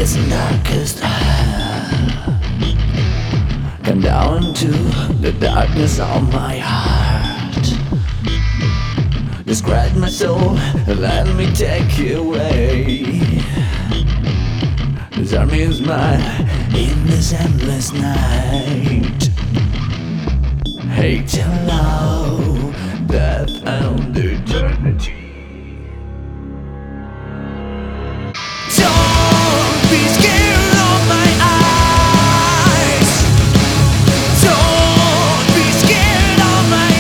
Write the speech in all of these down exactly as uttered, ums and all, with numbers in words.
deepest and darkest hell. Come down to the darkness of my heart. Describe my soul, let me take you away. This army is mine in this endless night. Hate and love, death and eternity. Don't be scared of my eyes. Don't be scared of my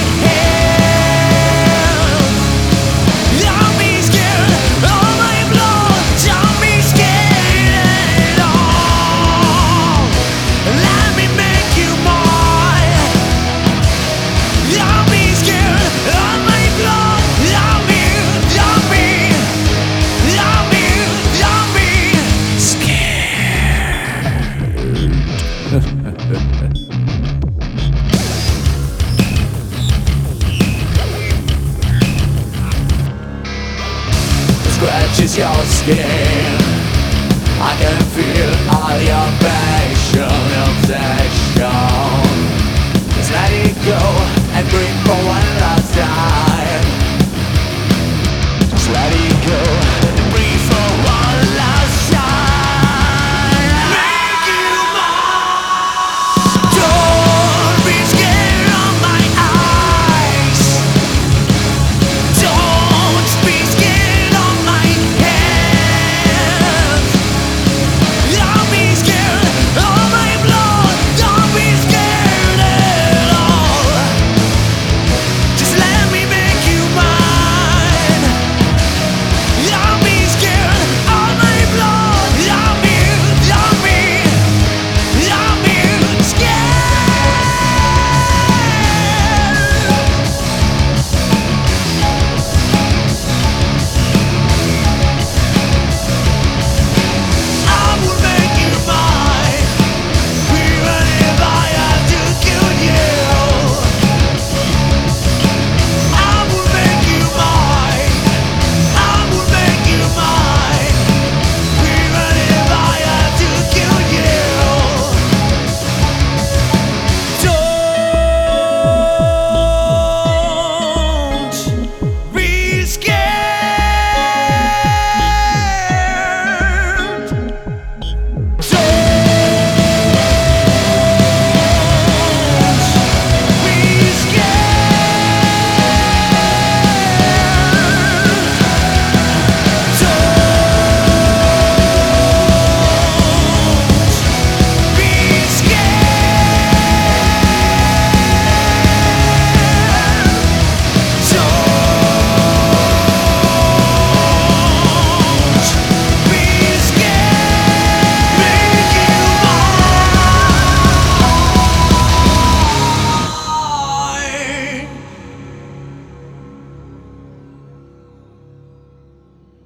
hands. Don't be scared of my blood. Don't be scared at all. Let me make you mine. Don't be scared of my blood. Don't be, don't be, don't be, don't be scared. Scratches your skin.